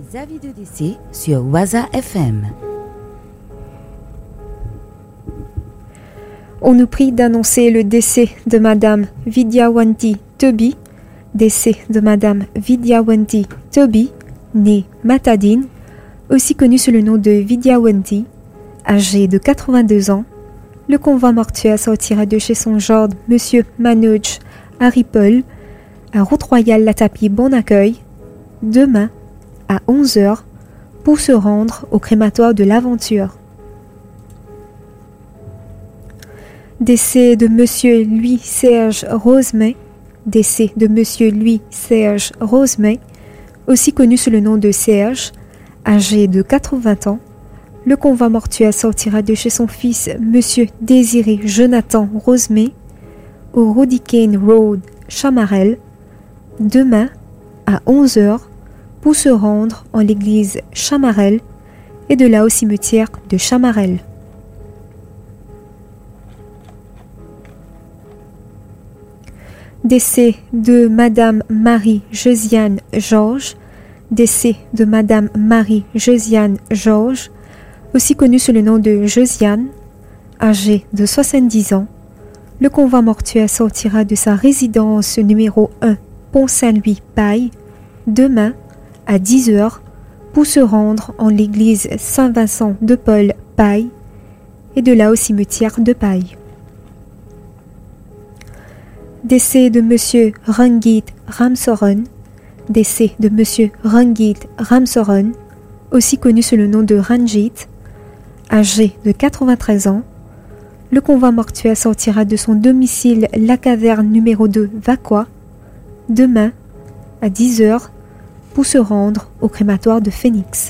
Les avis de décès sur Waza FM. On nous prie d'annoncer le décès de Madame Vidyawanti Toby, décès de Madame Vidyawanti Toby, née Matadine, aussi connue sous le nom de Vidyawanti, âgée de 82 ans. Le convoi mortuaire sortira de chez son gendre, Monsieur Manoj Haripol, à Route Royale La Tapie Bon Accueil, demain à 11h, pour se rendre au crématoire de l'Aventure. Décès de Monsieur Louis-Serge Rosemay, décès de Monsieur Louis-Serge Rosemay, aussi connu sous le nom de Serge, âgé de 80 ans. Le convoi mortuaire sortira de chez son fils, Monsieur Désiré Jonathan Rosemay, au Rodicane Road, Chamarel, demain à 11h, pour se rendre en l'église Chamarel et de là au cimetière de Chamarel. Décès de Madame Marie-Josiane Georges, décès de Madame Marie-Josiane Georges, aussi connue sous le nom de Josiane, âgée de 70 ans. Le convoi mortuaire sortira de sa résidence numéro 1, Pont-Saint-Louis-Paille, demain à 10h, pour se rendre en l'église Saint-Vincent de Paul Paille et de là au cimetière de Paille. Décès de Monsieur Rangit Ramsoran, décès de Monsieur Rangit Ramsoran, aussi connu sous le nom de Ranjit, âgé de 93 ans. Le convoi mortuaire sortira de son domicile La Caverne numéro 2 Vaqua, demain à 10h, pour se rendre au crématoire de Phoenix.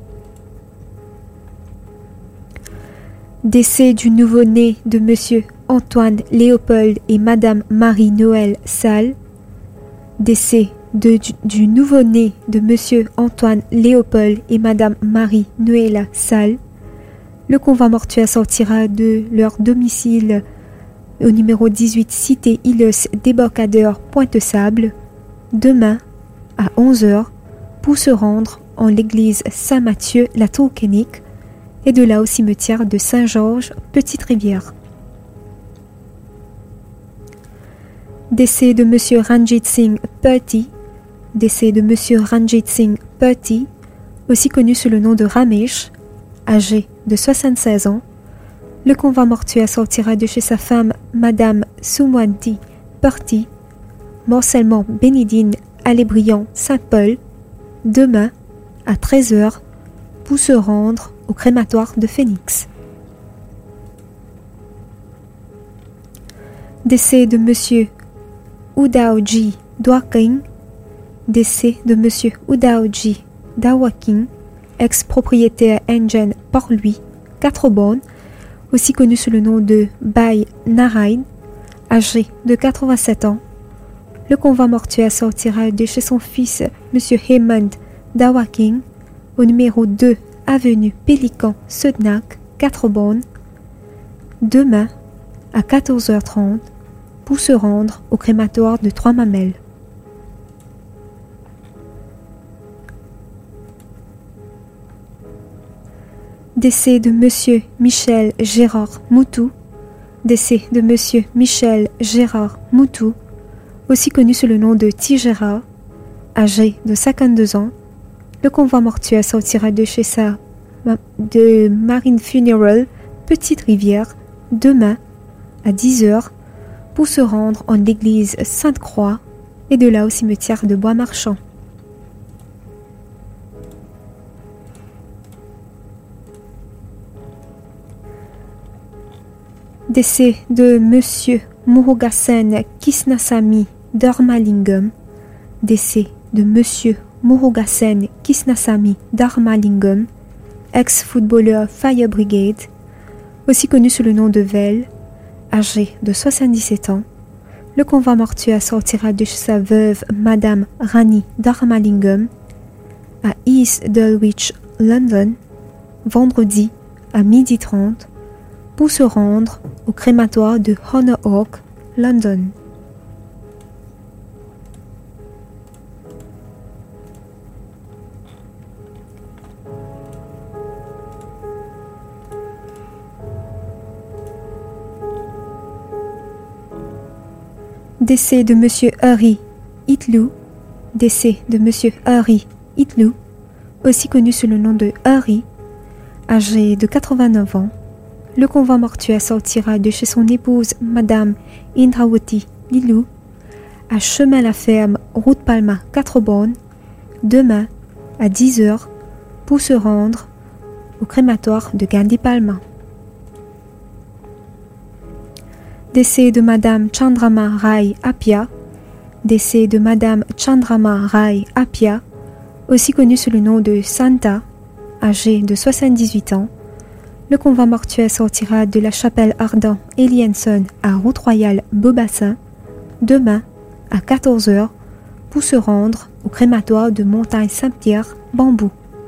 Décès du nouveau-né de Monsieur Antoine Léopold et Madame Marie-Noël Salle. Décès du nouveau-né de Monsieur Antoine Léopold et Madame Marie-Noël Salle. Le convoi mortuaire sortira de leur domicile au numéro 18 Cité Illos Débarcadère Pointe-Sable, demain à 11h, pour se rendre en l'église Saint-Mathieu la Tour-Kénique et de là au cimetière de Saint-Georges Petite-Rivière. Décès de Monsieur Ranjit Singh Purty, décès de Monsieur Ranjit Singh Purty, aussi connu sous le nom de Ramesh, âgé de 76 ans. Le convoi mortuaire sortira de chez sa femme Madame Soumwanti Purty, morcellement Bénédine Allébriand Saint-Paul, demain à 13h, pour se rendre au crématoire de Phoenix. Décès de Monsieur Udaoji Dwaking, décès de Monsieur Udaoji Dawaking, ex-propriétaire Engine Port-Louis, 4 bornes, aussi connu sous le nom de Bai Narain, âgé de 87 ans. Le convoi mortuaire sortira de chez son fils, Monsieur Hemant Dawaking, au numéro 2 avenue Pélican Sudnak, 4 bornes, demain à 14h30, pour se rendre au crématoire de Trois-Mamelles. Décès de Monsieur Michel Gérard Moutou, décès de Monsieur Michel Gérard Moutou, aussi connu sous le nom de T. Gérard, âgé de 52 ans. Le convoi mortuaire sortira de chez de Marine Funeral Petite-Rivière, demain à 10h, pour se rendre en l'église Sainte-Croix et de là au cimetière de Bois-Marchand. Décès de Monsieur Murugasen Kisnasamy Dharmalingam, décès de Monsieur Murugasen Kisnasamy Dharmalingam, ex-footballeur Fire Brigade, aussi connu sous le nom de Vel, âgé de 77 ans. Le convoi mortuaire sortira de chez sa veuve Madame Rani Dharmalingam à East Dulwich, London, vendredi à 12h30, pour se rendre au crématoire de Honor Oak, London. Décès de Monsieur Harry Itlou. Décès de Monsieur Harry Itlou, aussi connu sous le nom de Harry, âgé de 89 ans. Le convoi mortuaire sortira de chez son épouse, Madame Indrawati Lilou, à Chemin-la-Ferme, route Palma, 4 bornes, demain à 10h, pour se rendre au crématoire de Gandhi Palma. Décès de Madame Chandrama Rai Apia. Décès de Madame Chandrama Rai Apia, aussi connue sous le nom de Santa, âgée de 78 ans. Le convoi mortuaire sortira de la chapelle Ardent Elienson à Route Royale Beaubassin, demain à 14h, pour se rendre au crématoire de Montagne Saint-Pierre, Bambou.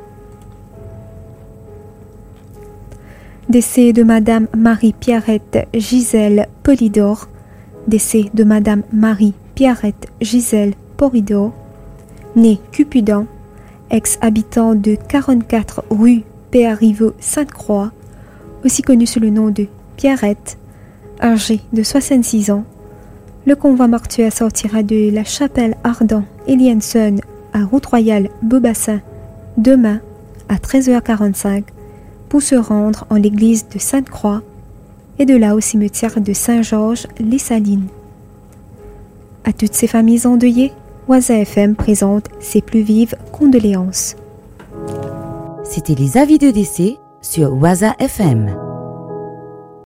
Décès de Madame Marie-Pierrette Gisèle Polidor. Décès de Madame Marie-Pierrette Gisèle Polidor, née Cupidon, ex-habitant de 44 rue Père Rivaux Sainte-Croix, aussi connue sous le nom de Pierrette, âgée de 66 ans. Le convoi mortuaire sortira de la chapelle Ardent Elienson à Route Royale Beaubassin, demain à 13h45, pour se rendre en l'église de Sainte-Croix et de là au cimetière de Saint-Georges-les-Salines. À toutes ces familles endeuillées, Waza FM présente ses plus vives condoléances. C'était les avis de décès sur Waza FM.